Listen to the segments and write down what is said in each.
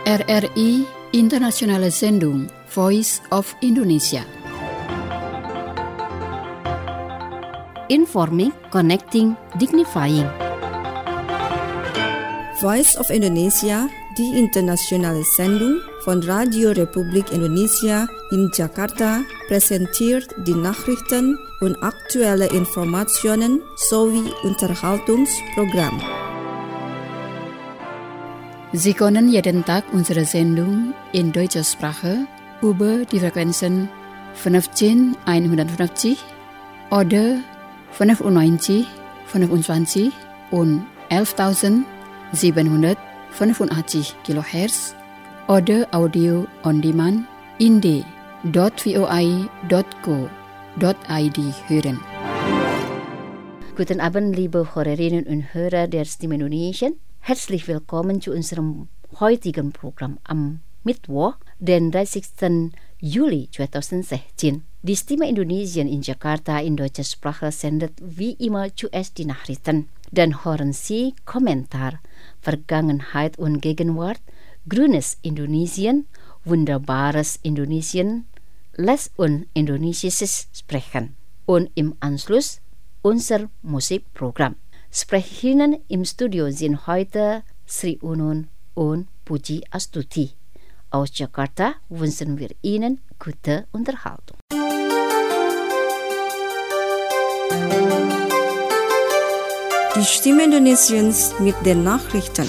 RRI Internationale Sendung Voice of Indonesia. Informing, connecting, dignifying. Voice of Indonesia, die internationale Sendung von Radio Republik Indonesia in Jakarta, präsentiert die Nachrichten und aktuelle Informationen sowie Unterhaltungsprogramm. Sie können jeden Tag unsere Sendung in deutscher Sprache über die Frequenzen 15150 oder 95, 25 und 11.785 kHz oder Audio on Demand in d.voi.co.id hören. Guten Abend, liebe Hörerinnen und Hörer der Stimme Indonesien. Herzlich willkommen zu unserem heutigen Programm am Mittwoch, den 30. Juli 2016. Die Stimme Indonesien in Jakarta in deutscher Sprache sendet wie immer zuerst die Nachrichten. Dann hören Sie Kommentar, Vergangenheit und Gegenwart, Grünes Indonesien, Wunderbares Indonesien, Les und Indonesisches Sprechen. Und im Anschluss unser Musikprogramm. Sprecherinnen im Studio sind heute Sri Unun und Puji Astuti. Aus Jakarta wünschen wir Ihnen gute Unterhaltung. Die Stimme Indonesiens mit den Nachrichten.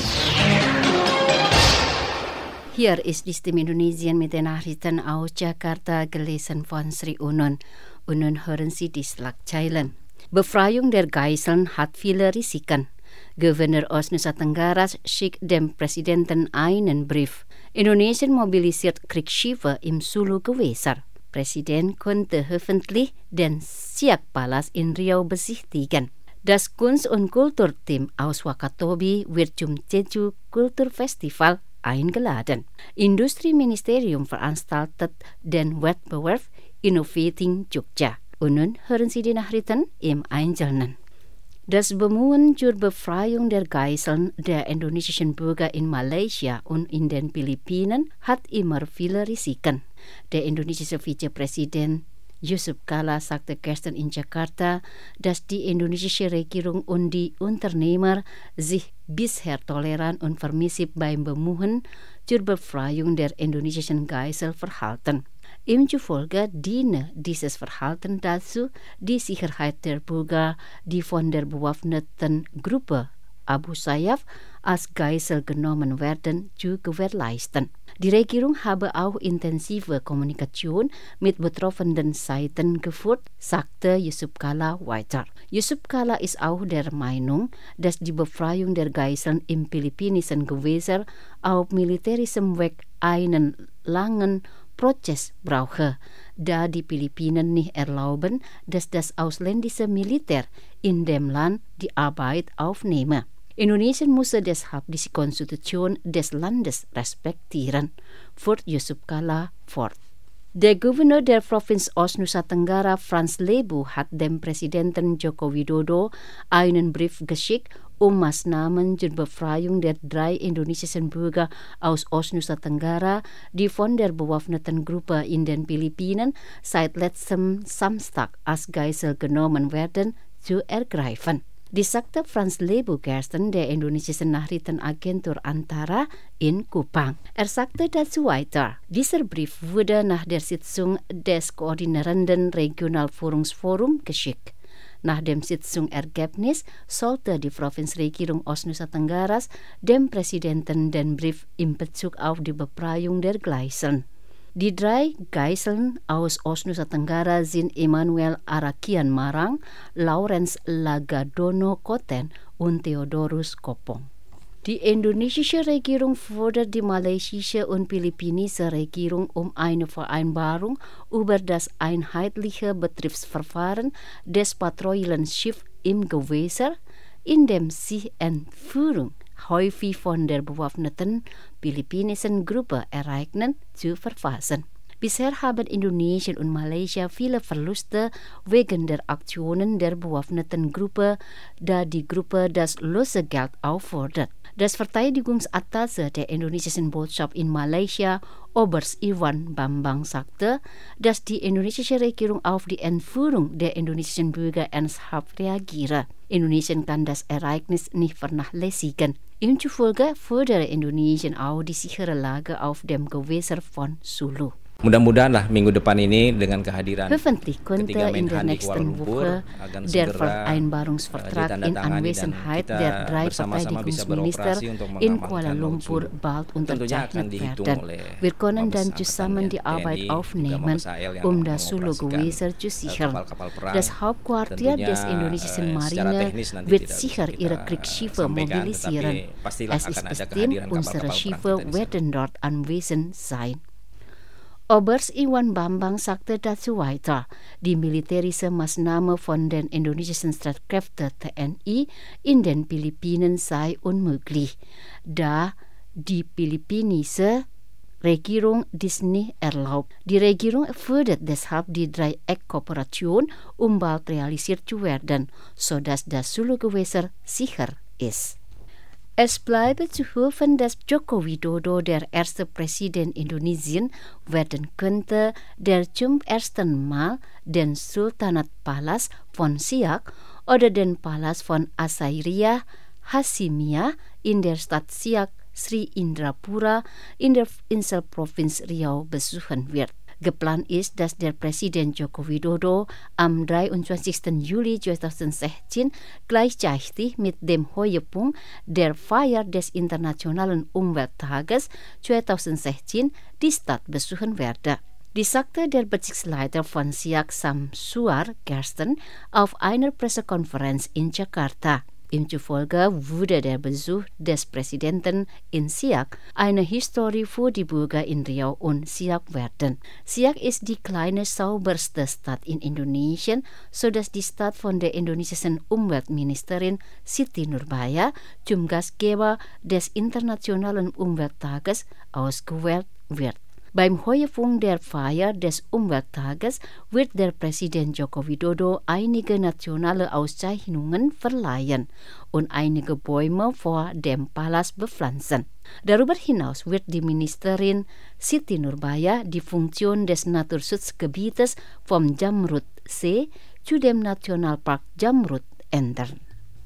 Hier ist die Stimme Indonesien mit den Nachrichten aus Jakarta, gelesen von Sri Unun. Und nun hören Sie die Schlagzeilen. Befreiung der Geiseln hat viele Risiken. Gouverneur Nusa Tenggara schickt dem Präsidenten einen Brief. Indonesien mobilisiert Kriegsschiffe im Sulu-Gewässer. Präsident konnte hoffentlich den Siak-Palast in Riau besichtigen. Das Kunst- und Kulturteam aus Wakatobi wird zum Jeju Kulturfestival eingeladen. Industrieministerium veranstaltet den Wettbewerb Innovating Jogja. Und nun hören Sie die Nachrichten im Einzelnen. Das Bemühen zur Befreiung der Geiseln der indonesischen Bürger in Malaysia und in den Philippinen hat immer viele Risiken. Der indonesische Vizepräsident Yusuf Kala sagte gestern in Jakarta, dass die indonesische Regierung und die Unternehmer sich bisher tolerant und permissiv beim Bemühen zur Befreiung der indonesischen Geisel verhalten. Ihm zufolge diene dieses Verhalten dazu, die Sicherheit der Bürger, die von der bewaffneten Gruppe Abu Sayyaf als Geisel genommen werden, zu gewährleisten. Die Regierung habe auch intensive Kommunikation mit betroffenen Seiten geführt, sagte Yusuf Kala weiter. Yusuf Kala ist auch der Meinung, dass die Befreiung der Geiseln im philippinischen Gewässer auf militärischem Weg einen langen Prozess brauche, da die Philippinen nicht erlauben, dass das ausländische Militär in dem Land die Arbeit aufnehme. Indonesien müsse deshalb die Konstitution des Landes respektieren, fuhr Yusuf Kala fort. Der Gouverneur der Provinz Nusa Tenggara, Frans Lebu, hat dem Präsidenten Joko Widodo einen Brief geschickt, um Maßnahmen zur Befreiung der 3 indonesischen Bürger aus Nusa Tenggara, die von der bewaffneten Gruppe in den Philippinen seit letztem Samstag als Geisel genommen werden, zu ergreifen. Dies sagte Frans Lebu gestern der indonesischen Nachrichtenagentur Antara in Kupang. Er sagte dazu weiter, dieser Brief wurde nach der Sitzung des koordinierenden Regionalführungsforum geschickt. Nach dem Sitzungsergebnis sollte die Provinzregierung Nusa Tenggara dem Präsidenten den Brief in Bezug auf die Befreiung der Geiseln. Die 3 Geiseln aus Nusa Tenggara sind Emmanuel Arakian Marang, Lawrence Lagadono Koten und Theodorus Kopong. Die indonesische Regierung fordert die malaysische und philippinische Regierung um eine Vereinbarung über das einheitliche Betriebsverfahren des Patrouillenschiffs im Gewässer, in dem sich Entführung häufig von der bewaffneten philippinischen Gruppe ereignen, zu verfassen. Bisher haben Indonesien und Malaysia viele Verluste wegen der Aktionen der bewaffneten Gruppe, da die Gruppe das Lösegeld auffordert. Das Verteidigungsattaché der indonesischen Botschaft in Malaysia, Oberst Iwan Bambang sagte, dass die indonesische Regierung auf die Entführung der indonesischen Bürger ernsthaft reagiere. Indonesien kann das Ereignis nicht vernachlässigen. Ihm zufolge fördere Indonesien auch die sichere Lage auf dem Gewässer von Sulu. Mudah-mudahanlah minggu depan ini dengan kehadiran Hoffentlich könnte in der nächsten Woche der Vereinbarungsvertrag in Anwesenheit der 3 Verteidigungsminister in Kuala Lumpur bald unterzeichnet werden. Wir können dann zusammen die Arbeit aufnehmen, das Sulu-Gewässer zu sichern. Das Hauptquartier des indonesischen Marine wird sicher ihre Kriegsschiffe mobilisieren. Es ist bestimmt, unsere Schiffe werden dort anwesend sein. Oberst Iwan Bambang sagte dazu weiter, die militärische Maßnahme von den indonesischen Streitkräften TNI in den Philippinen sei unmöglich, da die philippinische Regierung dies nicht erlaubt. Die Regierung fördert deshalb die Dreieck-Kooperation, bald realisiert zu werden, sodass das Sulu-Gewässer sicher ist. Es bleibe zu hoffen, dass Joko Widodo der erste Präsident Indonesien werden könnte, der zum ersten Mal den Sultanatpalast von Siak oder den Palast von Asairia Hasimiyah in der Stadt Siak Sri Indrapura in der Inselprovinz Riau besuchen wird. Geplant ist, dass der Präsident Joko Widodo am 23. Juli 2016 gleichzeitig mit dem Höhepunkt der Feier des Internationalen Umwelttages 2016 die Stadt besuchen werde. Dies sagte der Bezirksleiter von Siak Samsuar gestern auf einer Pressekonferenz in Jakarta. Ihm zufolge würde der Besuch des Präsidenten in Siak eine Historie für die Bürger in Riau und Siak werden. Siak ist die kleine, sauberste Stadt in Indonesien, sodass die Stadt von der indonesischen Umweltministerin Siti Nurbaya zum Gastgeber des Internationalen Umwelttages ausgewählt wird. Beim Höhepunkt der Feier des Umwelttages wird der Präsident Joko Widodo einige nationale Auszeichnungen verleihen und einige Bäume vor dem Palast bepflanzen. Darüber hinaus wird die Ministerin Siti Nurbaya die Funktion des Naturschutzgebietes vom Jamrudsee zu dem Nationalpark Jamrud ändern.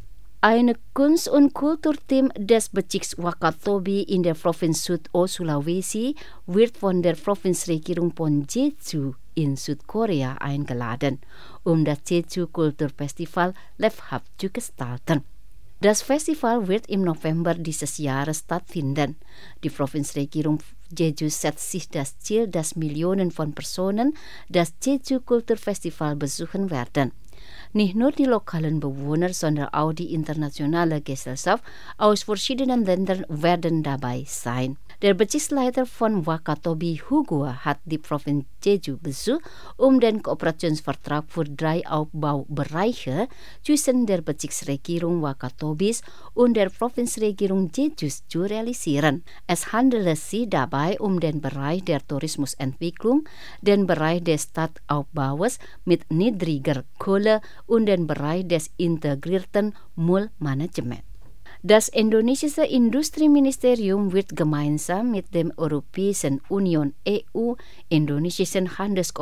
Ein Kunst- und Kulturteam des Bezirks Wakatobi in der Provinz Südost-Sulawesi wird von der Provinzregierung von Jeju in Südkorea eingeladen, das Jeju Kulturfestival lebhaft zu gestalten. Das Festival wird im November dieses Jahres stattfinden. Die Provinzregierung Jeju setzt sich das Ziel, dass Millionen von Personen das Jeju Kulturfestival besuchen werden. Nicht nur die lokalen Bewohner, sondern auch die internationale Gesellschaft aus verschiedenen Ländern werden dabei sein. Der Bezirksleiter von Wakatobi, Hugua, hat die Provinz Jeju besucht, den Kooperationsvertrag für 3 Aufbaubereiche zwischen der Bezirksregierung Wakatobis und der Provinzregierung Jeju zu realisieren. Es handelt sich dabei den Bereich der Tourismusentwicklung, den Bereich des Stadtaufbaus mit niedriger Kohle und den Bereich des integrierten Müllmanagements. Das indonesische Industrieministerium wird gemeinsam mit dem Europäischen Union EU-Indonesischen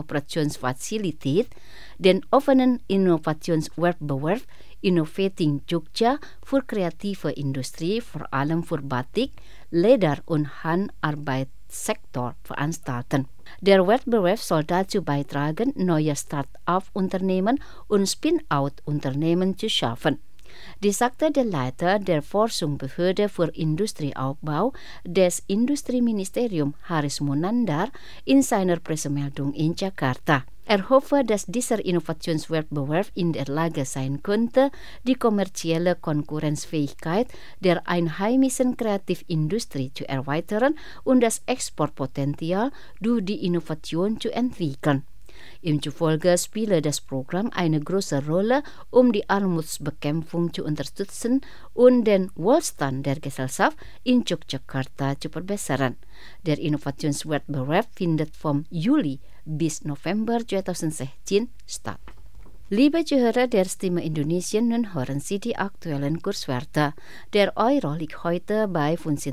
Handelskooperationsfazilität den offenen Innovationswettbewerb Innovating Jogja für kreative Industrie, vor allem für Batik, Leder und Handarbeitssektor veranstalten. Der Wettbewerb soll dazu beitragen, neue Start-up-Unternehmen und Spin-out-Unternehmen zu schaffen. Dies sagte der Leiter der Forschungsbehörde für Industrieaufbau des Industrieministeriums Haris Monandar in seiner Pressemeldung in Jakarta. Er hoffe, dass dieser Innovationswettbewerb in der Lage sein könnte, die kommerzielle Konkurrenzfähigkeit der einheimischen Kreativindustrie zu erweitern und das Exportpotenzial durch die Innovation zu entwickeln. Ihm zufolge spiele das Programm eine große Rolle, die Armutsbekämpfung zu unterstützen und den Wohlstand der Gesellschaft in Yogyakarta zu verbessern. Der Innovationswettbewerb findet vom Juli bis November 2016 statt. Liebe Zuhörer der Stimme Indonesien, nun hören Sie die aktuellen Kurswerte. Der Euro liegt heute bei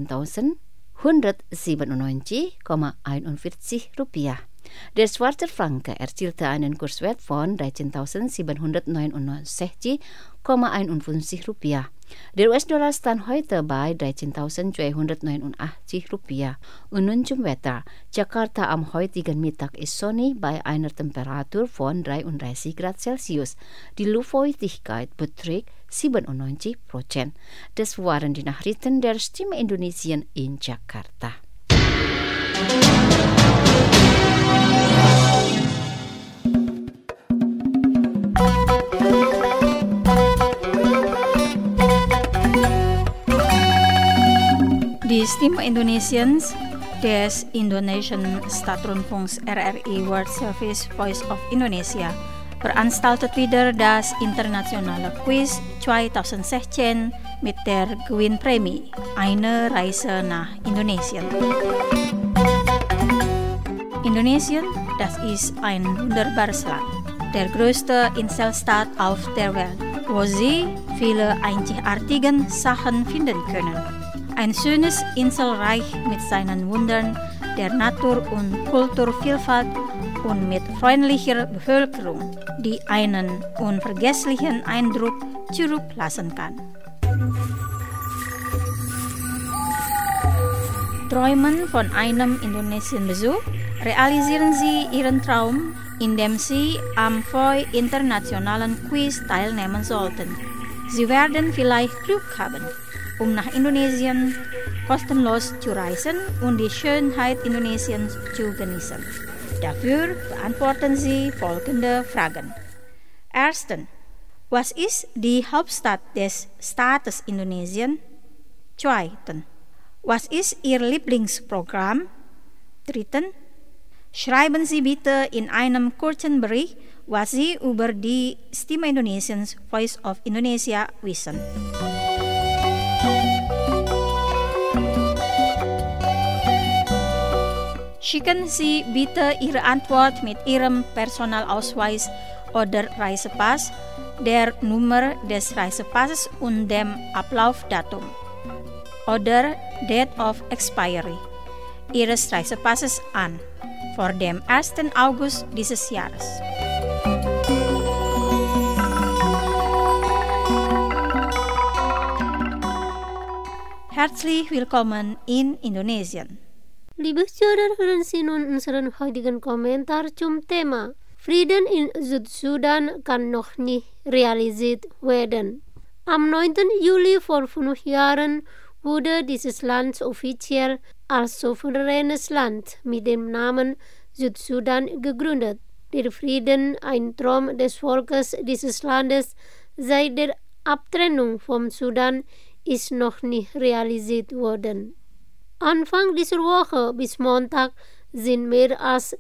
15.197,41 Rupiah. Der Schweizer Franken erzielte einen Kurswert von 13.769,51 Rupiah. Der US-Dollar stand heute bei 13.289 Rupiah. Und nun zum Wetter. Jakarta am heutigen Mittag ist sonnig bei einer Temperatur von 33 Grad Celsius. Die Luftfeuchtigkeit beträgt 97%. Das waren die Nachrichten der Stimme Indonesien in Jakarta. Die Stimme Indonesiens des Indonesian Staatsrundfunks RRI World Service Voice of Indonesia veranstaltet wieder das internationale Quiz 2016 mit der Gewinnprämie Eine Reise nach Indonesien. Indonesien, das ist ein wunderbares Land, der größte Inselstaat auf der Welt, wo Sie viele einzigartige Sachen finden können. Ein schönes Inselreich mit seinen Wundern der Natur- und Kulturvielfalt und mit freundlicher Bevölkerung, die einen unvergesslichen Eindruck zurücklassen kann. Träumen von einem Indonesienbesuch? Realisieren Sie Ihren Traum, indem Sie am VOI internationalen Quiz teilnehmen sollten. Sie werden vielleicht Glück haben, nach Indonesien kostenlos zu reisen und die Schönheit Indonesiens zu genießen. Dafür beantworten Sie folgende Fragen. Erstens, was ist die Hauptstadt des Staates Indonesien? Zweitens, was ist Ihr Lieblingsprogramm? Drittens, schreiben Sie bitte in einem kurzen Bericht, was Sie über die Stimme Indonesiens Voice of Indonesia wissen. Schicken Sie bitte Ihre Antwort mit Ihrem Personalausweis oder Reisepass, der Nummer des Reisepasses und dem Ablaufdatum oder Date of Expiry Ihres Reisepasses an, vor dem 1. August dieses Jahres. Herzlich willkommen in Indonesien. Liebe Zuhörer, hören Sie nun unseren heutigen Kommentar zum Thema Frieden in Südsudan kann noch nicht realisiert werden. Am 9. Juli vor 5 Jahren wurde dieses Land offiziell als souveränes Land mit dem Namen Südsudan gegründet. Der Frieden, ein Traum des Volkes dieses Landes seit der Abtrennung vom Sudan, ist noch nicht realisiert worden. Anfang dieser Woche bis Montag sind mehr als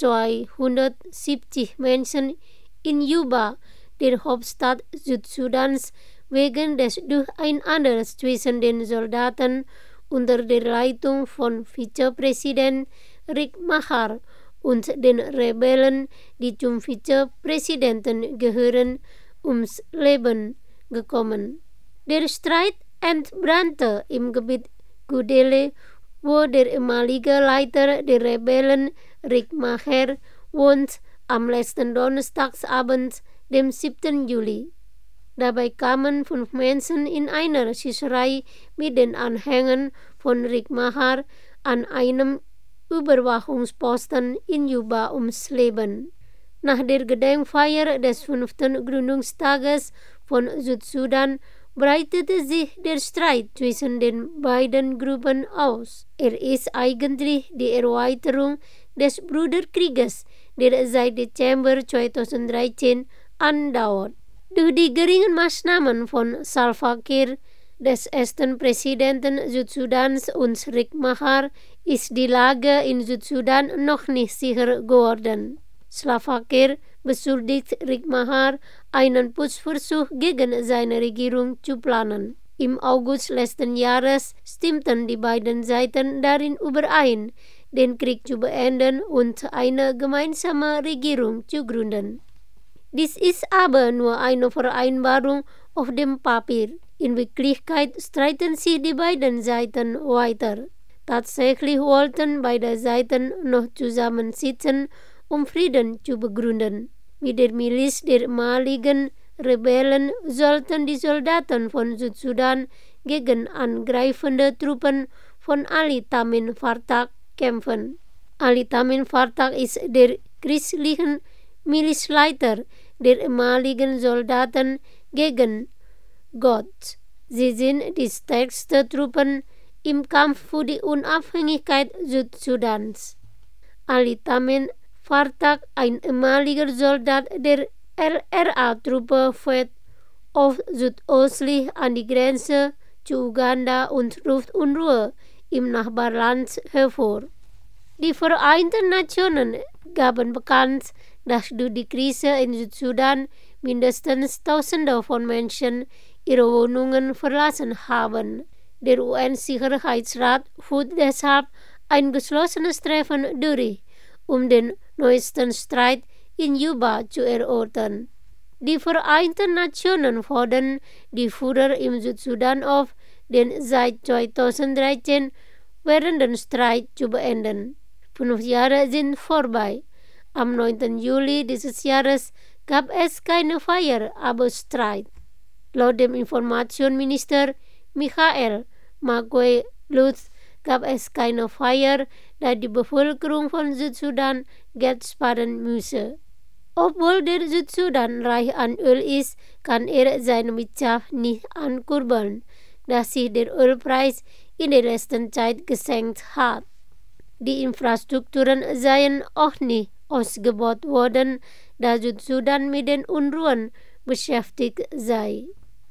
270 Menschen in Juba, der Hauptstadt Südsudans, wegen des Durcheinanders zwischen den Soldaten unter der Leitung von Vizepräsident Riek Machar und den Rebellen, die zum Vizepräsidenten gehören, ums Leben gekommen. Der Streit entbrannte im Gebiet Gudele, wo der ehemalige Leiter der Rebellen Riek Machar wohnt, am letzten Donnerstagsabend, dem 7. Juli. Dabei kamen 5 Menschen in einer Schießerei mit den Anhängern von Riek Machar an einem Überwachungsposten in Juba ums Leben. Nach der Gedenkfeier des 5. Gründungstages von Südsudan breitete sich der Streit zwischen den beiden Gruppen aus. Ist eigentlich die Erweiterung des Bruderkrieges, der seit Dezember 2013 andauert. Durch die geringen Maßnahmen von Salva Kiir, des ersten Präsidenten Südsudans, und Riek Machar, ist die Lage in Südsudan noch nicht sicher geworden. Salva Kiir beschuldigt Riek Machar, einen Putschversuch gegen seine Regierung zu planen. Im August letzten Jahres stimmten die beiden Seiten darin überein, den Krieg zu beenden und eine gemeinsame Regierung zu gründen. Dies ist aber nur eine Vereinbarung auf dem Papier. In Wirklichkeit streiten sich die beiden Seiten weiter. Tatsächlich wollten beide Seiten noch zusammensitzen, um Frieden zu begründen. Mit der Miliz der maligen Rebellen sollten die Soldaten von Südsudan gegen angreifende Truppen von Ali Tamin Fartak kämpfen. Ali Tamin Fartak ist der christliche Milizleiter der ehemaligen Soldaten gegen Gott. Sie sind die stärksten Truppen im Kampf für die Unabhängigkeit Südsudans. Ali Tamin Fartak, ein ehemaliger Soldat der LRA-Truppe, fährt oft südöstlich an die Grenze zu Uganda und ruft Unruhe im Nachbarland hervor. Die Vereinten Nationen gaben bekannt, dass durch die Krise in Südsudan mindestens Tausende von Menschen ihre Wohnungen verlassen haben. Der UN-Sicherheitsrat führt deshalb ein geschlossenes Treffen durch, um den neuesten Streit in Juba zu erörtern. Die Vereinten Nationen fordern die Führer im Südsudan auf, den seit 2013 währenden Streit zu beenden. 5 Jahre sind vorbei. Am 9. Juli dieses Jahres gab es keine Feier, aber Streit. Laut dem Informationsminister Michael Maguey-Lutz gab es keine Feier, da die Bevölkerung von Südsudan Geld sparen müsse. Obwohl der Südsudan reich an Öl ist, kann er seine Wirtschaft nicht ankurbeln, da sich der Ölpreis in der letzten Zeit gesenkt hat. Die Infrastrukturen seien auch nicht ausgebaut worden, da Südsudan mit den Unruhen beschäftigt sei.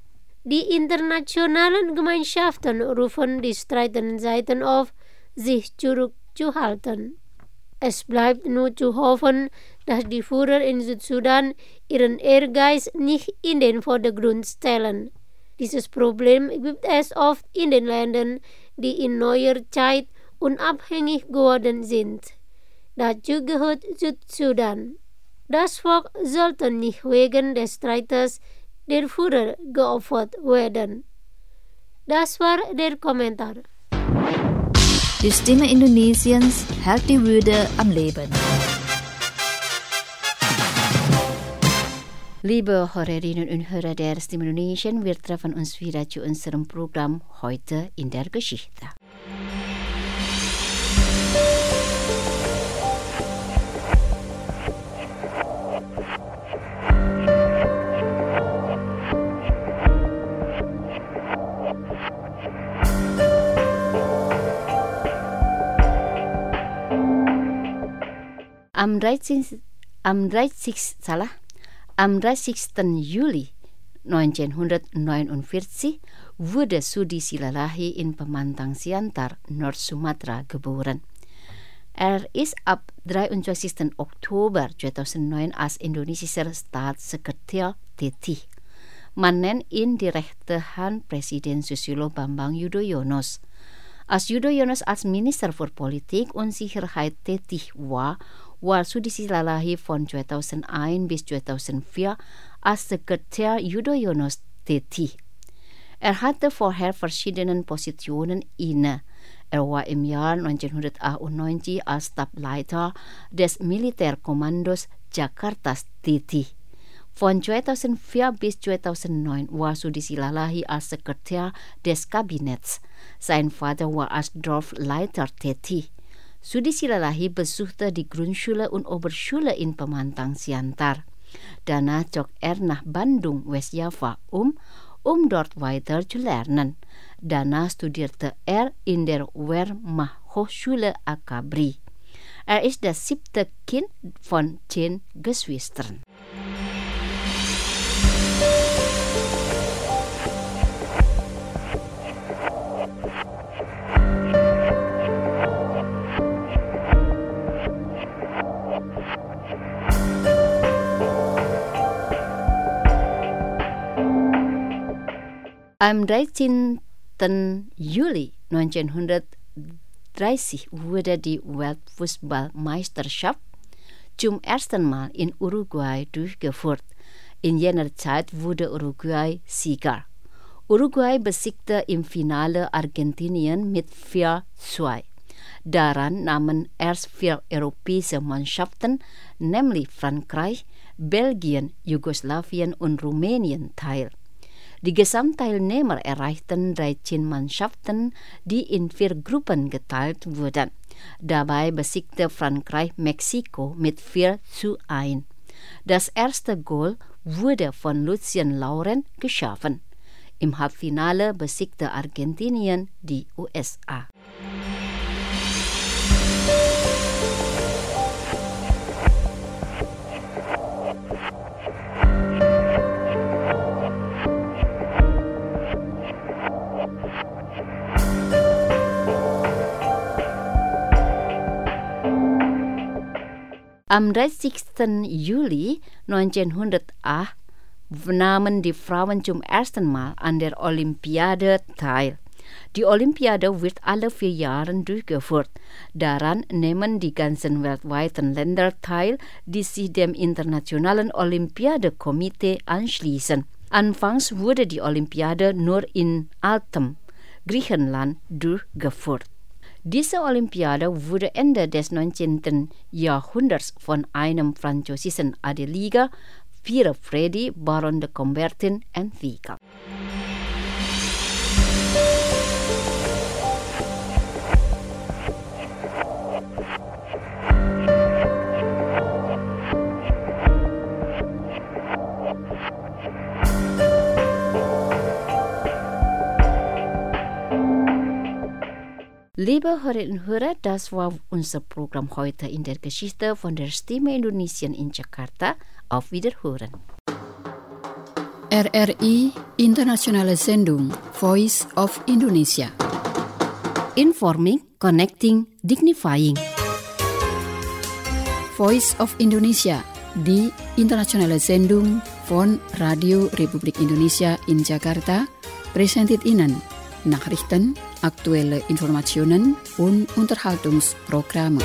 Die internationalen Gemeinschaften rufen die streitenden Seiten auf, sich zurückzuhalten. Es bleibt nur zu hoffen, dass die Führer in Südsudan ihren Ehrgeiz nicht in den Vordergrund stellen. Dieses Problem gibt es oft in den Ländern, die in neuer Zeit unabhängig geworden sind. Dazu gehört Südsudan. Das Volk sollte nicht wegen des Streites der Führer geopfert werden. Das war der Kommentar. Die Stimme Indonesiens hält die Würde am Leben. Liebe Hörerinnen und Hörer der Stimme Indonesien, wir treffen uns wieder zu unserem Programm Heute in der Geschichte. Am 30. Juli 1949 wurde Sudi Silalahi in Pemantang Siantar, Nord-Sumatra, geboren. Er ist ab 23. Oktober 2009 als indonesischer Staatssekretär tätig. Man nennt ihn die rechte Hand Presiden Susilo Bambang Yudhoyono. Als Yudhoyono als Minister für Politik und Sicherheit tätig war Sudi Silalahi von 2001 bis 2004 als Sekretär Yudhoyono tätig. Er hatte vorher verschiedene Positionen inne. Er war im Jahr 1998 als Stabsleiter des Militärkommandos Jakarta tätig. Von 2004 bis 2009 war Sudi Silalahi als Sekretär des Kabinetts. Sein Vater war als Dorfleiter tätig. Sudi Silalahi besuchte die Grundschule und Oberschule in Pemantang Siantar. Danach zog er nach Bandung, Westjava, um dort weiter zu lernen. Danach studierte er in der Wehrmachtshochschule Akabri. Er ist das 7. Kind von 10 Geschwistern. Am 13. Juli 1930 wurde die Weltfußballmeisterschaft zum ersten Mal in Uruguay durchgeführt. In jener Zeit wurde Uruguay Sieger. Uruguay besiegte im Finale Argentinien mit 4:2. Daran nahmen erst 4 europäische Mannschaften, nämlich Frankreich, Belgien, Jugoslawien und Rumänien teil. Die Gesamtteilnehmer erreichten 13 Mannschaften, die in 4 Gruppen geteilt wurden. Dabei besiegte Frankreich Mexiko mit 4:1. Das erste Goal wurde von Lucien Lauren geschaffen. Im Halbfinale besiegte Argentinien die USA. Am 30. Juli 1908 nahmen die Frauen zum ersten Mal an der Olympiade teil. Die Olympiade wird alle 4 Jahre durchgeführt. Daran nehmen die ganzen weltweiten Länder teil, die sich dem Internationalen Olympiadekomitee anschließen. Anfangs wurde die Olympiade nur in Altem, Griechenland, durchgeführt. Diese Olympiade wurde Ende des 19. Jahrhunderts von einem französischen Adeliger, Pierre Freddy, Baron de Coubertin, entwickelt. Liebe Hörerinnen und Hörer, das war unser Programm heute in der Geschichte von der Stimme Indonesien in Jakarta. Auf Wiederhören. RRI Internationale Sendung Voice of Indonesia. Informing, connecting, dignifying. Voice of Indonesia, die internationale Sendung von Radio Republik Indonesia in Jakarta, präsentiert Ihnen Nachrichten, aktuelle Informationen und Unterhaltungsprogramme.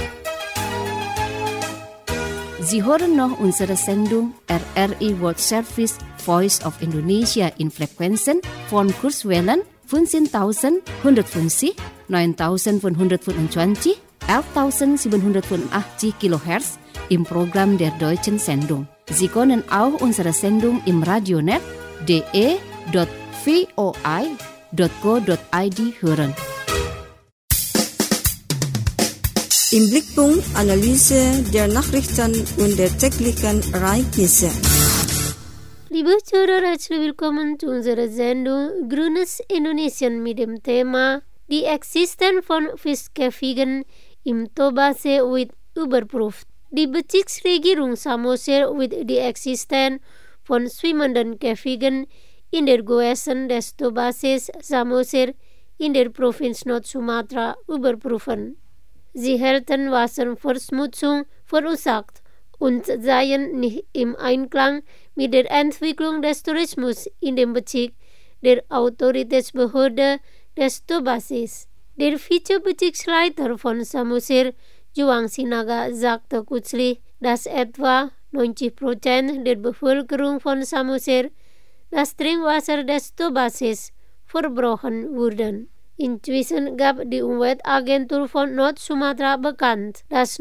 Sie hören noch unsere Sendung RRI World Service Voice of Indonesia in Frequenzen von Kurzwellen 15.150, 9.525, 11.785 kHz im Programm der deutschen Sendung. Sie können auch unsere Sendung im Radionet de.voi.co.id hören. Im Blickpunkt Analyse der Nachrichten und der täglichen Ereignisse. Liebe Zuhörer, herzlich willkommen zu unserer Sendung Grünes Indonesien mit dem Thema Die Existenz von Fischkäfigen im Tobasee wird überprüft. Die Bezirksregierung Samosir wird die Existenz von schwimmenden Käfigen in der Gewässern des Tobasees Samosir in der Provinz Nord-Sumatra überprüfen. Sie hätten Wasserverschmutzung verursacht und seien nicht im Einklang mit der Entwicklung des Tourismus in dem Bezirk der Autoritätsbehörde des Tobasees. Der Vizebezirksleiter von Samosir, Juang Sinaga, sagte kürzlich, dass etwa 90% der Bevölkerung von Samosir das Trinkwasser des Tobasees verbrochen wurden. Inzwischen gab die Umweltagentur von Nord-Sumatra bekannt, dass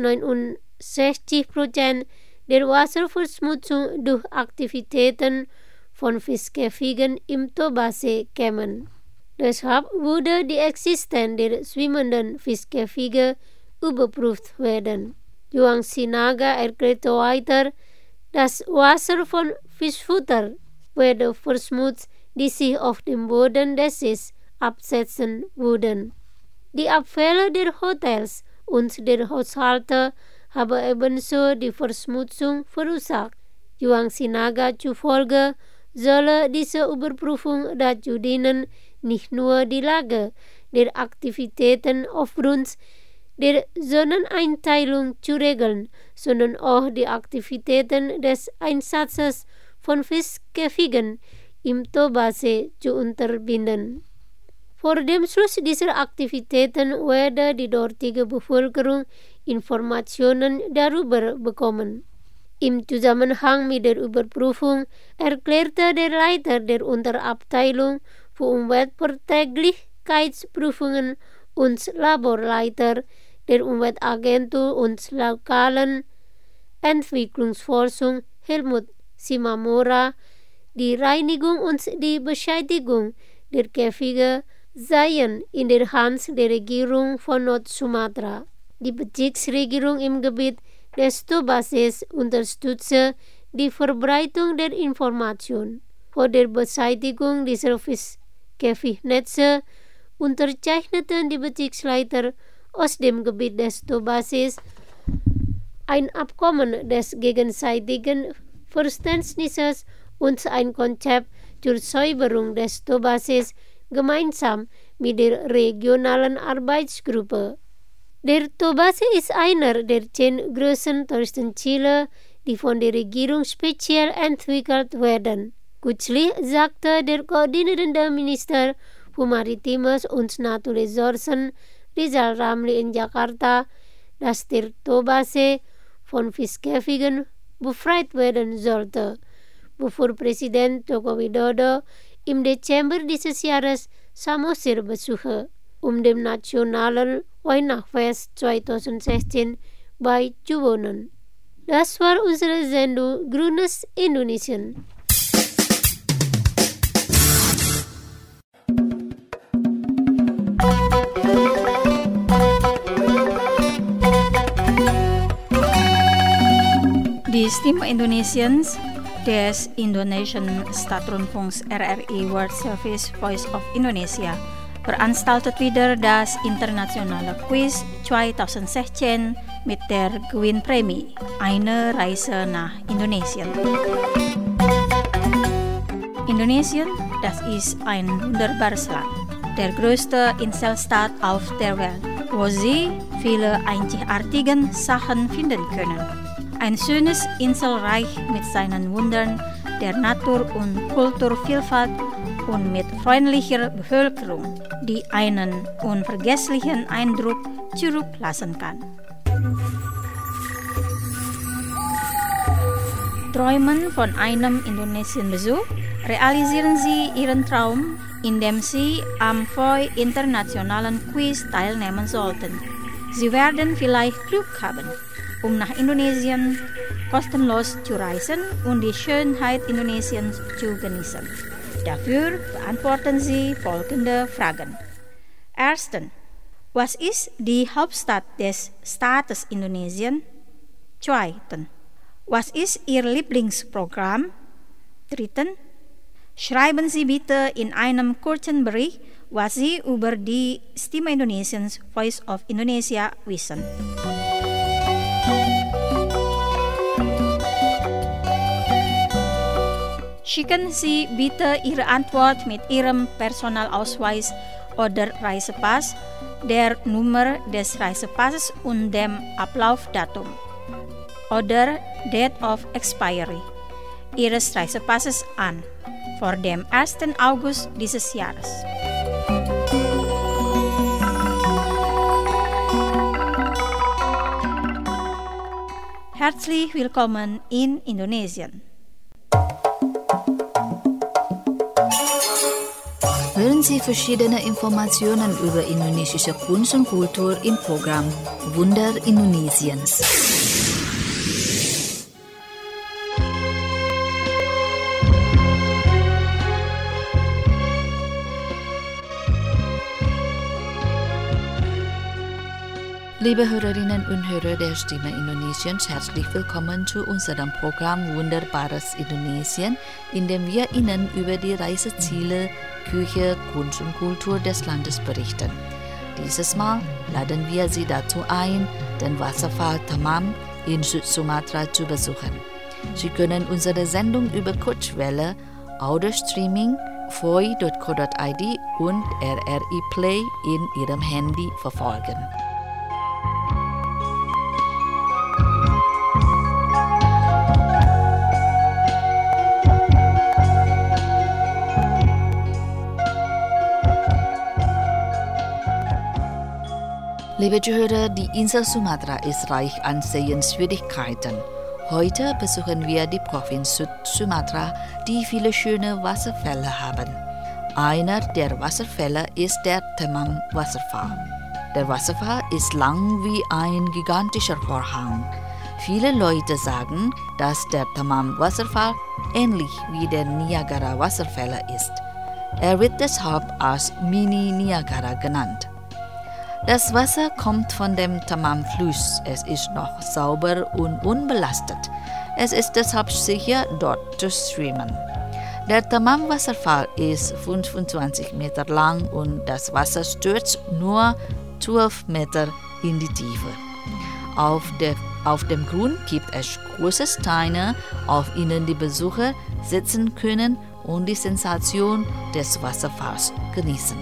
69% der Wasserverschmutzung durch Aktivitäten von Fischkäfigen im Tobasee kämen. Deshalb würde die Existenz der schwimmenden Fischkäfige überprüft werden. Juang Sinaga erklärte weiter, das Wasser von Fischfutter werde verschmutzt, die sich auf dem Boden des Sees absetzen würden. Die Abfälle der Hotels und der Haushalte haben ebenso die Verschmutzung verursacht. Juang Sinaga zufolge solle diese Überprüfung dazu dienen, nicht nur die Lage der Aktivitäten aufgrund der Zoneneinteilung zu regeln, sondern auch die Aktivitäten des Einsatzes von Fischkäfigen im Tobasee zu unterbinden. Vor dem Schluss dieser Aktivitäten werde die dortige Bevölkerung Informationen darüber bekommen. Im Zusammenhang mit der Überprüfung erklärte der Leiter der Unterabteilung für Umweltverträglichkeitsprüfungen und Laborleiter der Umweltagentur und lokalen Entwicklungsforschung Helmut Simamora, die Reinigung und die Beschädigung der Käfige seien in der Hand der Regierung von Nord-Sumatra. Die Bezirksregierung im Gebiet des Tobases unterstütze die Verbreitung der Information. Vor der Beseitigung dieser Käfignetze unterzeichneten die Bezirksleiter aus dem Gebiet des Tobases ein Abkommen des gegenseitigen Verständnisses und ein Konzept zur Säuberung des Tobases gemeinsam mit der regionalen Arbeitsgruppe. Der Tobase ist einer der 10 größten Touristenziele, die von der Regierung speziell entwickelt werden. Kürzlich sagte der koordinierende Minister für Maritimes und Naturressourcen Rizal Ramli in Jakarta, dass der Tobase von Fischkäfigen befreit werden sollte, bevor Präsident Joko Widodo im Dezember dieses Jahres Samosir besuche, um dem nationalen Weihnachtsfest 2016 beizuwohnen. Das war unsere Sendung Grünes Indonesien. Die Stimme Indonesiens des Indonesian Staatsrundfunks RRI World Service Voice of Indonesia veranstaltet wieder das internationale Quiz 2016 mit der Gewinnprämie Eine Reise nach Indonesien. Indonesien, das ist ein wunderbares Land, der größte Inselstaat auf der Welt, wo Sie viele einzigartige Sachen finden können. Ein schönes Inselreich mit seinen Wundern der Natur- und Kulturvielfalt und mit freundlicher Bevölkerung, die einen unvergesslichen Eindruck zurücklassen kann. Träumen von einem Indonesien-Besuch? Realisieren Sie Ihren Traum, indem Sie am VOI internationalen Quiz teilnehmen sollten. Sie werden vielleicht Glück haben, um nach Indonesien kostenlos zu reisen und die Schönheit Indonesiens zu genießen. Dafür beantworten Sie folgende Fragen. Erstens, was ist die Hauptstadt des Staates Indonesien? Zweitens, was ist Ihr Lieblingsprogramm? Drittens, schreiben Sie bitte in einem kurzen Bericht, was Sie über die Stimme Indonesiens Voice of Indonesia wissen. Schicken Sie bitte Ihre Antwort mit Ihrem Personalausweis oder Reisepass, der Nummer des Reisepasses und dem Ablaufdatum oder Date of Expiry Ihres Reisepasses an, vor dem 1. August dieses Jahres. Herzlich willkommen in Indonesien. Hören Sie verschiedene Informationen über indonesische Kunst und Kultur im Programm Wunder Indonesiens. Liebe Hörerinnen und Hörer der Stimme Indonesiens, herzlich willkommen zu unserem Programm Wunderbares Indonesien, in dem wir Ihnen über die Reiseziele, Küche, Kunst und Kultur des Landes berichten. Dieses Mal laden wir Sie dazu ein, den Wasserfall Tamam in Südsumatra zu besuchen. Sie können unsere Sendung über Kurzwelle, Audio-Streaming, foi.co.id und RRI Play in Ihrem Handy verfolgen. Liebe Zuhörer, die Insel Sumatra ist reich an Sehenswürdigkeiten. Heute besuchen wir die Provinz Süd-Sumatra, die viele schöne Wasserfälle haben. Einer der Wasserfälle ist der Temam-Wasserfall. Der Wasserfall ist lang wie ein gigantischer Vorhang. Viele Leute sagen, dass der Temam-Wasserfall ähnlich wie der Niagara-Wasserfälle ist. Er wird deshalb als Mini-Niagara genannt. Das Wasser kommt von dem Temam-Fluss. Es ist noch sauber und unbelastet. Es ist deshalb sicher, dort zu schwimmen. Der Temam-Wasserfall ist 25 Meter lang und das Wasser stürzt nur 12 Meter in die Tiefe. Auf dem Grund gibt es große Steine, auf ihnen die Besucher sitzen können und die Sensation des Wasserfalls genießen.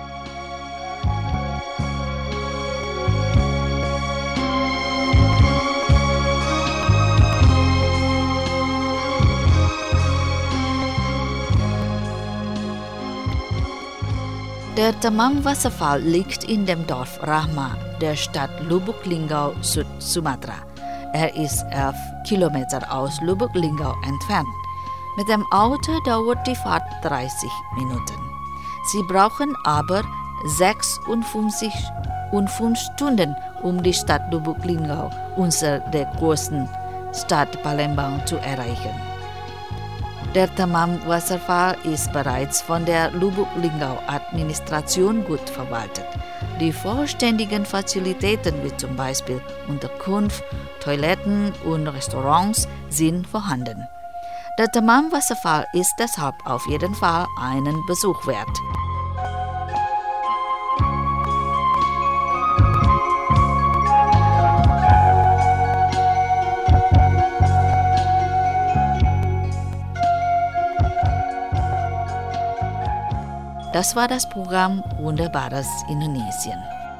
Der Temam-Wasserfall liegt in dem Dorf Rahma, der Stadt Lubuk-Linggau, Süd-Sumatra. Er ist 11 Kilometer aus Lubuk-Linggau entfernt. Mit dem Auto dauert die Fahrt 30 Minuten. Sie brauchen aber 56 Stunden, um die Stadt Lubuk-Linggau, unserer der größten Stadt Palembang, zu erreichen. Der Temam-Wasserfall ist bereits von der Lubuk-Linggau-Administration gut verwaltet. Die vollständigen Fazilitäten wie zum Beispiel Unterkunft, Toiletten und Restaurants sind vorhanden. Der Temam-Wasserfall ist deshalb auf jeden Fall einen Besuch wert. Das war das Programm Wunderbares Indonesien.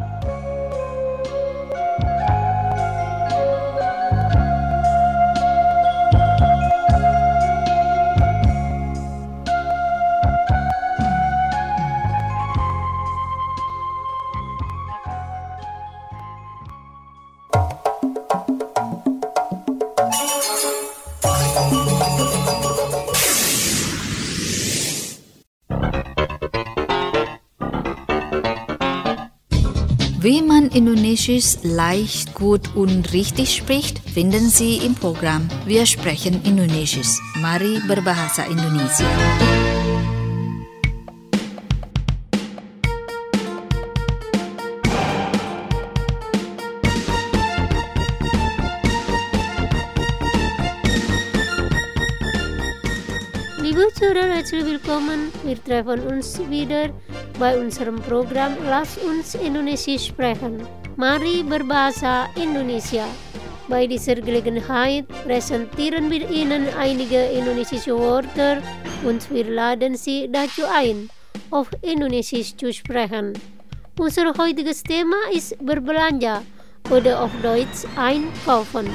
Wie man Indonesisch leicht, gut und richtig spricht, finden Sie im Programm Wir sprechen Indonesisch. Mari berbahasa Indonesia. Liebe Zuhörer, herzlich willkommen. Wir treffen uns wieder bei unserem Programm Lass uns Indonesisch sprechen. Mari berbahasa Indonesia. Bei dieser Gelegenheit präsentieren wir Ihnen einige indonesische Wörter und wir laden Sie dazu ein, auf Indonesisch zu sprechen. Unser heutiges Thema ist berbelanja oder auf Deutsch einkaufen.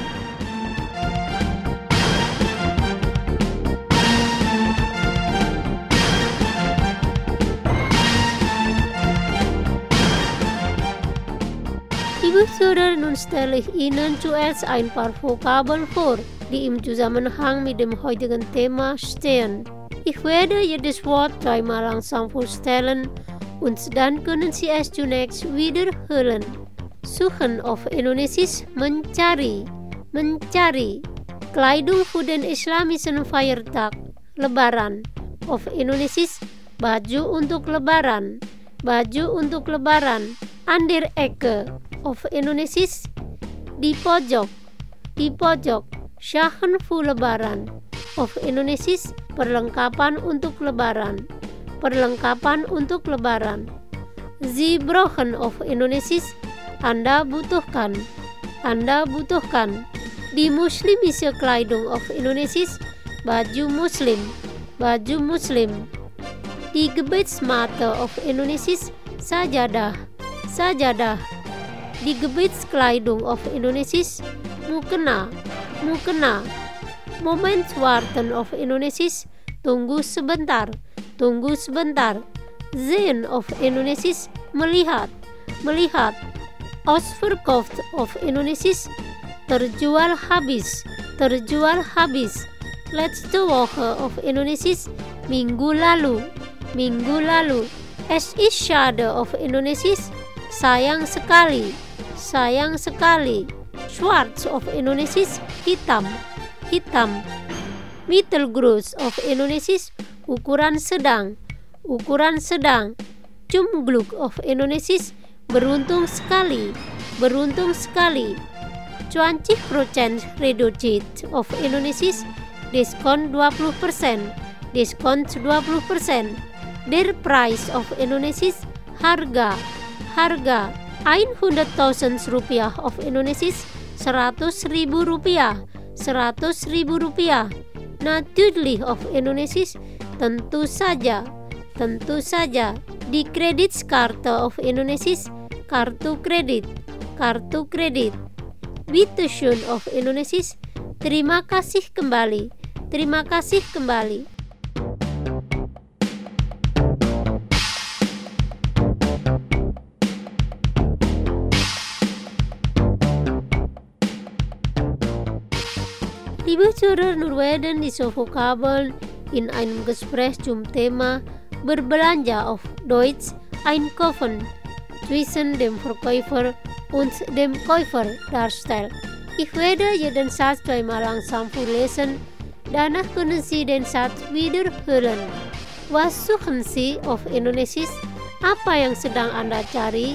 Liebe Zuhörer, nun stelle ich Ihnen zuerst ein paar Vokabeln vor, die im Zusammenhang mit dem heutigen Thema stehen. Ich werde jedes Wort zweimal langsam vorstellen und dann können Sie es zunächst wiederholen. Suchen auf Indonesisch mencari, mencari. Kleidung für den islamischen Feiertag, Lebaran. Auf Indonesisch baju untuk Lebaran, baju untuk Lebaran. An der Ecke. Auf Indonesisch di pojok, di pojok. Sachen für Lebaran. Auf Indonesisch perlengkapan untuk Lebaran, perlengkapan untuk Lebaran. Sie brauchen auf Indonesisch Anda butuhkan, Anda butuhkan. Die muslimische Kleidung auf Indonesisch baju muslim, baju muslim. Die Gebetsmatte auf Indonesisch sajadah, sajadah. Die Gebetskleidung auf Indonesisch mukena, mukena. Moment warten auf Indonesisch tunggu sebentar, tunggu sebentar. Sehen auf Indonesisch melihat, melihat. Ausverkauft auf Indonesisch terjual habis, terjual habis. Laatste Woche of Indonesia minggu lalu. Es ist schade of Indonesia, sayang sekali. Schwarz of Indonesia, hitam. Mittelgroß of Indonesia, ukuran sedang. Zum-Glück of Indonesia, beruntung sekali. 20% reduziert of Indonesia, diskon 20%. Der Preis of Indonesia, harga 100.000 rupiah of Indonesia, 100.000 rupiah. Natürlich of Indonesia, tentu saja. Die Kreditkarte of Indonesia, kartu kredit. Bitte schön of Indonesia, terima kasih kembali. Liebe Zuhörer, nur werden diese Vokabeln in einem Gespräch zum Thema Berbelanja auf Deutsch einkaufen zwischen dem Verkäufer und dem Käufer darstellen. Ich werde jeden Satz zweimal langsam vorlesen, danach können Sie den Satz wiederholen. Was suchen Sie auf Indonesia? Apa yang sedang Anda cari?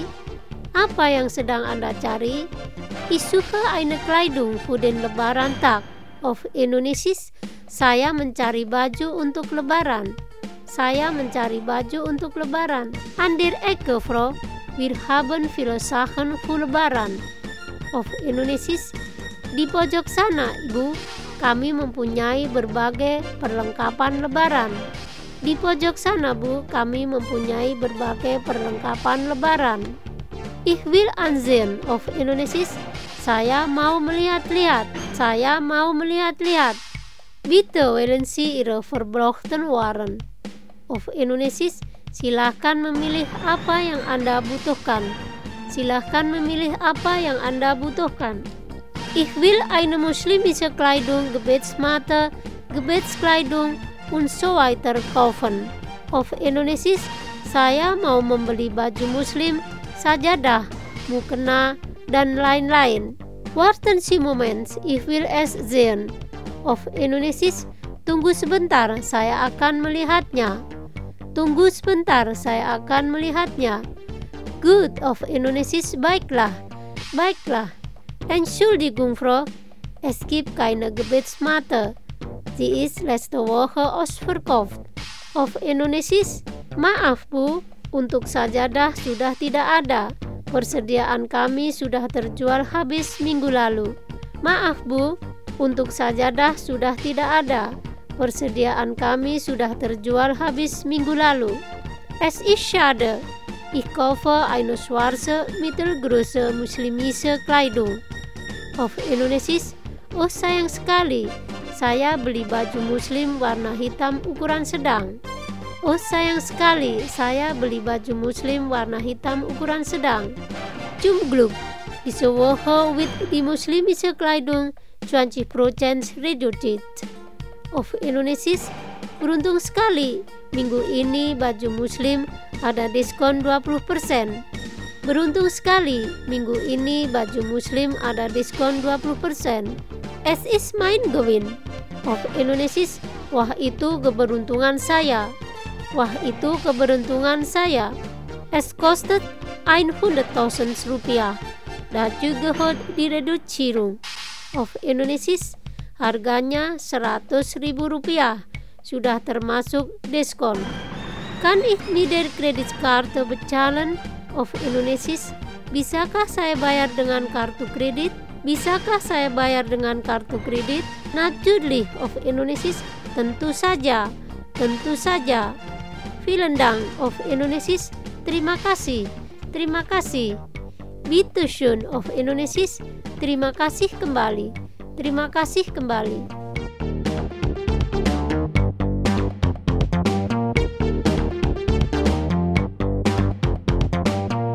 Ich suche eine Kleidung für den Lebaran-Tag. Auf Indonesia, saya mencari baju untuk lebaran. An der Ecke, Frau, wir haben viele Sachen für Lebaran. Auf Indonesia, di pojok sana, Ibu, kami mempunyai berbagai perlengkapan lebaran. Di pojok sana, Bu, kami mempunyai berbagai perlengkapan lebaran. Ich will ansehen of Indonesia, saya mau melihat-lihat. Bitte wählen Sie Ihre verbrauchten Waren. Of Indonesia, silakan memilih apa yang Anda butuhkan. Ich will eine muslimische Kleidung, Gebetsmatte, Gebetskleidung und so weiter kaufen. Of Indonesia, saya mau membeli baju muslim, sajadah, mukena, dan lain-lain. Warten Sie Moment, ich will es sehen. Of Indonesia, tunggu sebentar, saya akan melihatnya. Good of Indonesia, baiklah. Entschuldigung, Frau, es gibt keine Gebetsmatte. Sie ist letzte Woche ausverkauft. Of Indonesia, maaf Bu, untuk sajadah sudah tidak ada. Persediaan kami sudah terjual habis minggu lalu. Maaf Bu, untuk sajadah sudah tidak ada. Persediaan kami sudah terjual habis minggu lalu. Es ist schade. Ich kaufe eine schwarze, mittelgroße muslimische Kleidung. Of Indonesia, oh sayang sekali, saya beli baju muslim warna hitam ukuran sedang. Oh sayang sekali, saya beli baju muslim warna hitam ukuran sedang. Zum Glück, diese Woche wird die muslimische Kleidung 20% reduziert. Of Indonesia, beruntung sekali, minggu ini baju muslim ada diskon 20%. Beruntung sekali, minggu ini baju muslim ada diskon 20%. Es ist mein Gewinn. Of Indonesia, wah itu keberuntungan saya. Es kostet 100.000 rupiah. Dazu gehört die Reduzierung. Of Indonesia, harganya 100.000 rupiah. Sudah termasuk diskon. Kan ich mit der Kreditkarte bezahlen? Of Indonesia, bisakah saya bayar dengan kartu kredit? Natürlich of Indonesia, tentu saja. Vielen Dank of Indonesia, terima kasih. Bitte schön of Indonesia, terima kasih kembali.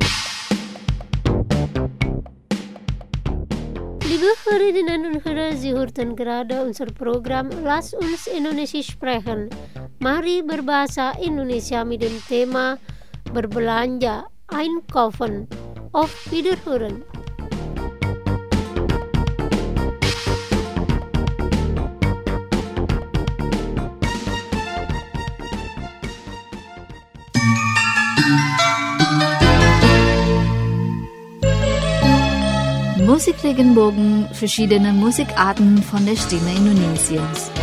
Liebe Hörerinnen und Hörer, Sie Sie hörten gerade unser Programm Lass uns Indonesisch sprechen. Mari berbahasa Indonesia mit dem Thema berbelanja, einkaufen. Auf Wiederhören. Musikregenbogen, verschiedene Musikarten von der Stimme Indonesiens.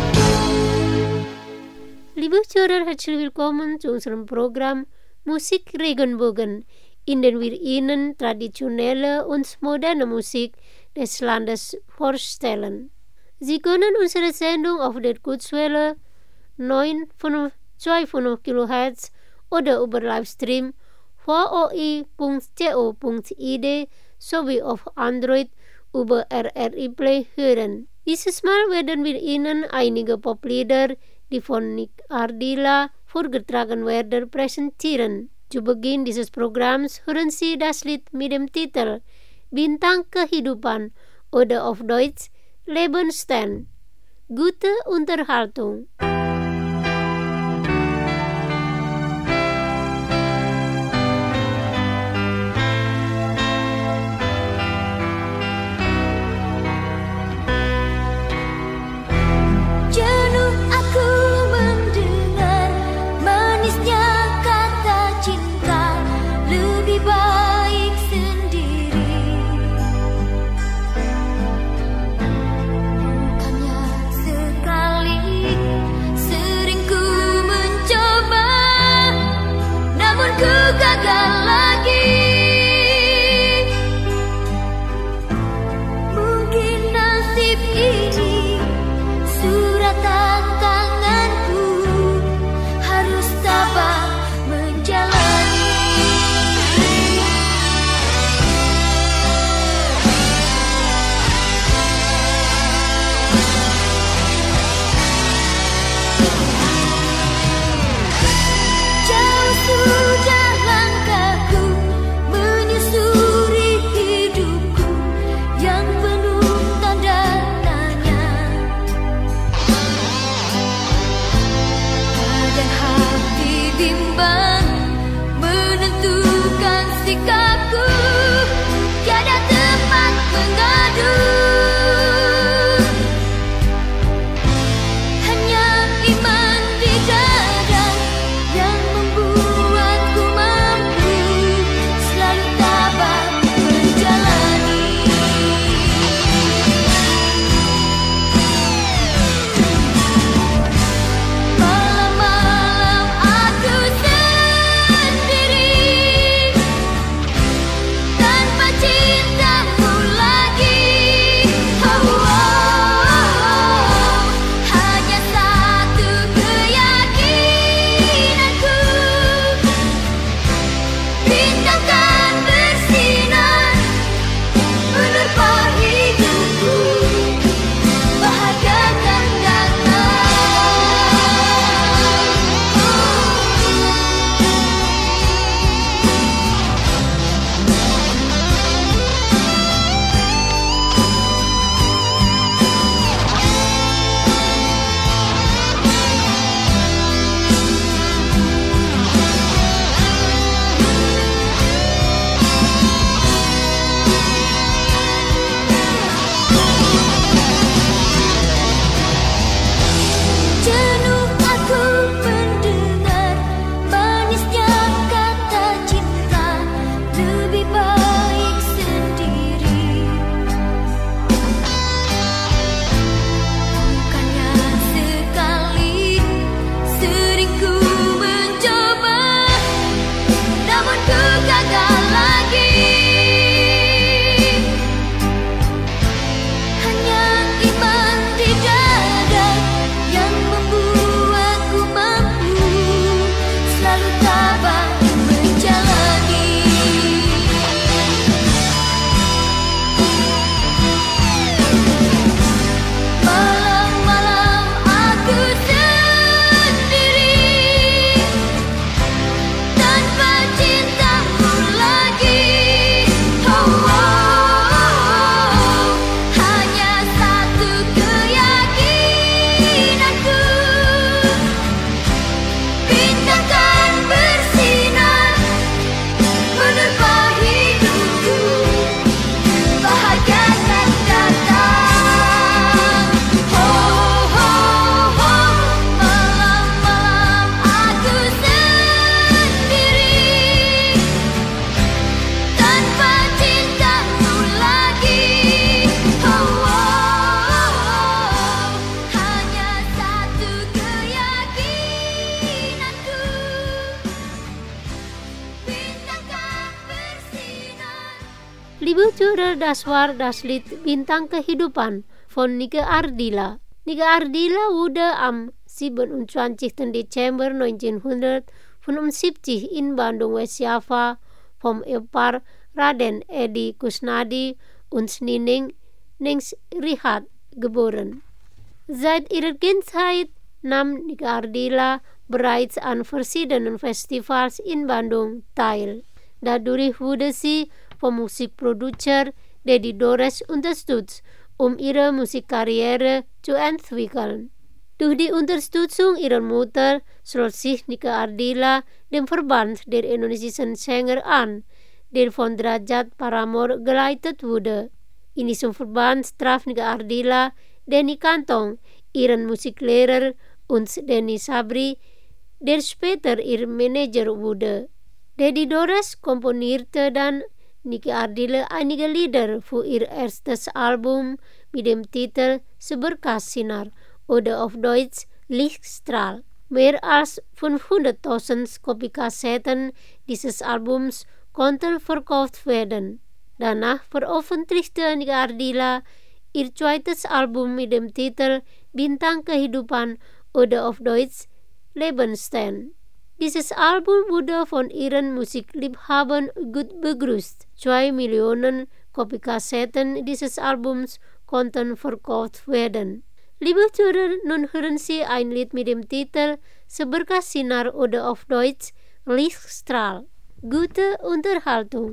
Liebe Zuhörer, herzlich willkommen zu unserem Programm Musikregenbogen, in dem wir Ihnen traditionelle und moderne Musik des Landes vorstellen. Sie können unsere Sendung auf der Kurzwelle 9,25 kHz oder über Livestream voi.co.id sowie auf Android über RRI Play hören. Dieses Mal werden wir Ihnen einige Poplieder, die von Nick Ardila vorgetragen werden, präsentieren. Zu Beginn dieses Programms hören Sie das Lied mit dem Titel Bintang Kehidupan oder auf Deutsch Lebensstern. Gute Unterhaltung. Liebe Zuhörer, das war das Lied Bintang Kehidupan von Nike Ardila. Nike Ardila wurde am 27. Dezember 1975 in Bandung, West Java vom Ehepaar Raden Edi Kusnadi und Nining Nings Rihat geboren. Seit ihrer Kindheit nahm Nike Ardila bereits an verschiedenen Festivals in Bandung teil. Dadurch wurde sie vom Musikproduzent Dedi Dores unterstützt, ihre Musikkarriere zu entwickeln. Durch die Unterstützung ihrer Mutter schloss sich Nike Ardila dem Verband der indonesischen Sänger an, der von Derajat Paramor geleitet wurde. In diesem Verband traf Nike Ardila Denny Kantong, ihren Musiklehrer, und Denny Sabri, der später ihr Manager wurde. Dedi Dores komponierte dann Nike Ardila einige Lieder für ihr erstes Album mit dem Titel Seberkas Sinar oder auf Deutsch Lichtstrahl. Mehr als 500.000 Kopiekassetten dieses Albums konnten verkauft werden. Danach veröffentlichte Nike Ardila ihr zweites Album mit dem Titel Bintang Kehidupan oder auf Deutsch Lebensstern. Dieses Album wurde von ihren Musikliebhabern gut begrüßt. 2 Millionen Kopiekassetten dieses Albums konnten verkauft werden. Liebe Zuhörer, nun hören Sie ein Lied mit dem Titel Seberkas Sinar oder auf Deutsch Lichtstrahl. Gute Unterhaltung.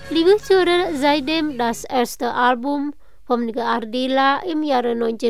Liebe Zuhörer, seitdem das erste Album vom Nika Ardila im Jahre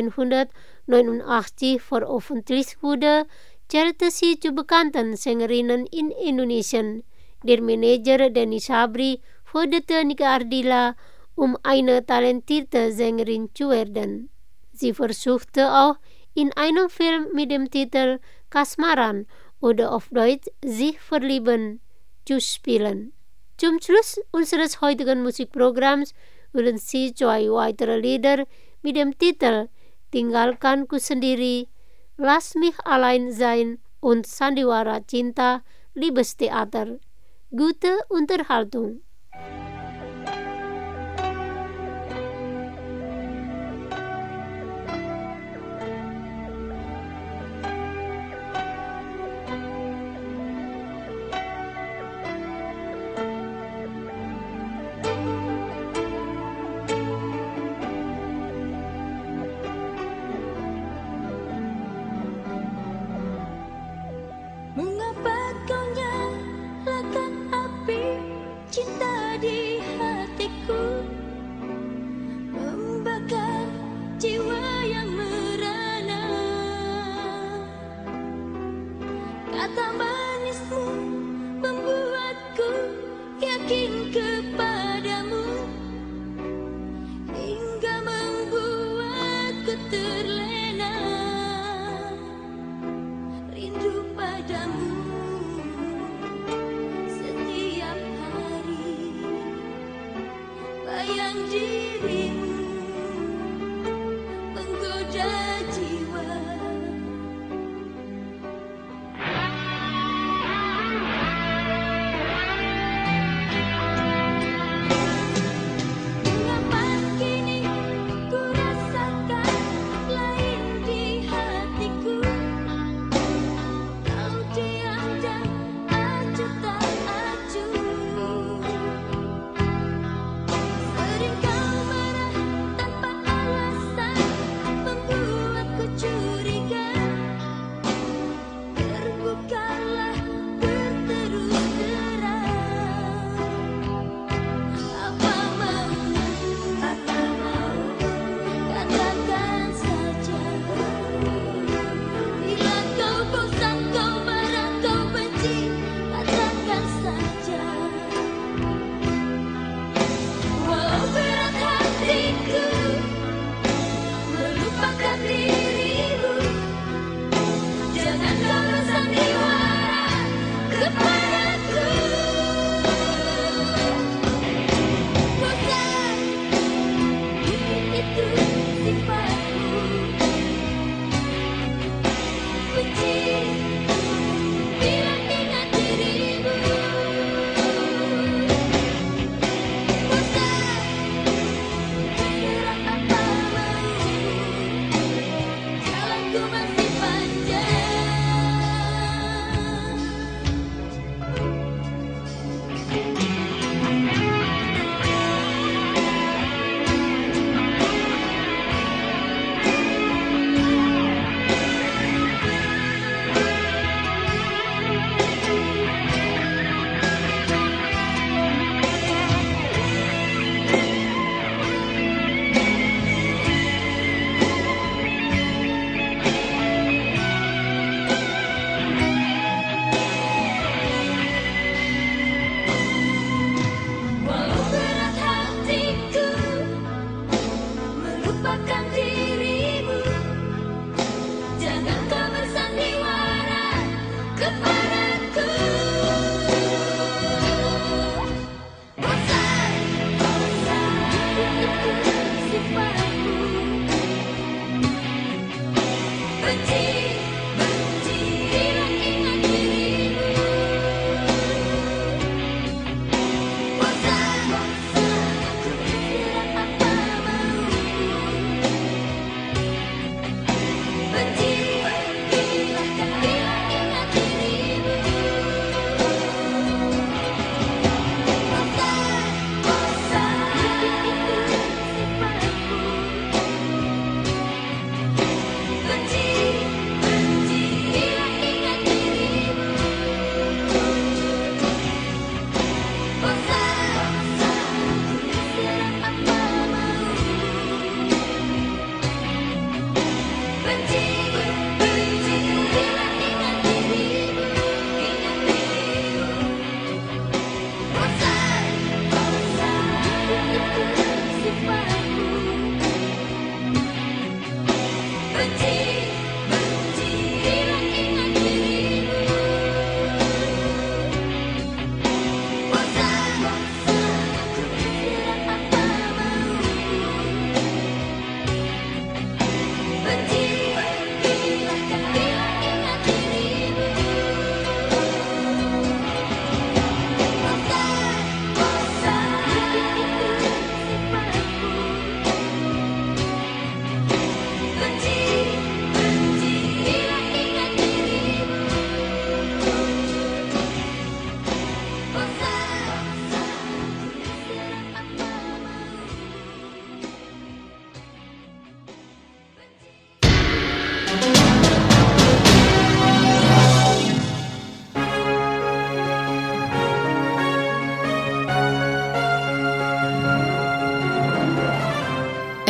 1989 veröffentlicht wurde, zählte sie zu bekannten Sängerinnen in Indonesien. Der Manager Denny Sabri forderte Nika Ardila, eine talentierte Sängerin zu werden. Sie versuchte auch in einem Film mit dem Titel Kasmaran oder auf Deutsch Sich verlieben zu spielen. Zum Schluss unseres heutigen Musikprogramms hören Sie zwei weitere Lieder mit dem Titel Tinggalkanku Sendiri, Lass mich allein sein und Sandiwara Cinta, Liebestheater. Gute Unterhaltung. Sering kau marah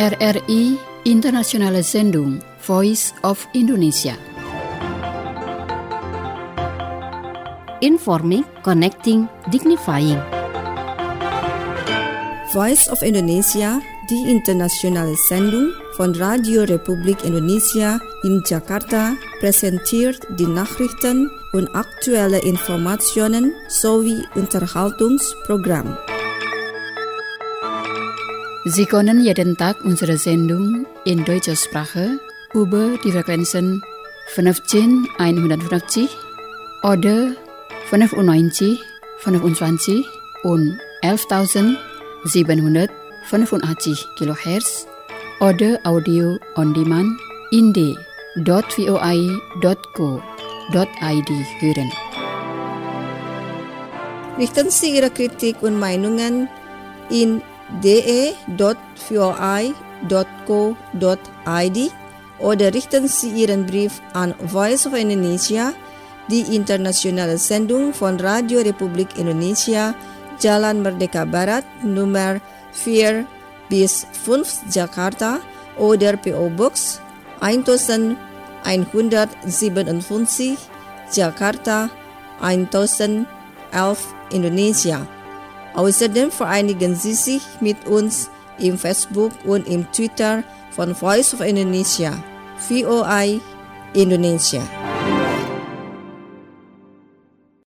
RRI Internationale Sendung Voice of Indonesia. Informing, connecting, dignifying. Voice of Indonesia, die internationale Sendung von Radio Republik Indonesia in Jakarta, präsentiert die Nachrichten und aktuelle Informationen sowie Unterhaltungsprogramm. Sie können jeden Tag unsere Sendung in deutscher Sprache über die Frequenzen 15150 oder 95, 25 und 11.785 kHz oder Audio on Demand in d.voi.co.id hören. Richten Sie Ihre Kritik und Meinungen in de.voi.co.id oder richten Sie Ihren Brief an Voice of Indonesia, die internationale Sendung von Radio Republik Indonesia, Jalan Merdeka Barat, Nummer 4-5 Jakarta oder PO Box 1157 Jakarta 1011 Indonesia. Außerdem vereinigen Sie sich mit uns im Facebook und im Twitter von Voice of Indonesia, VOI Indonesia.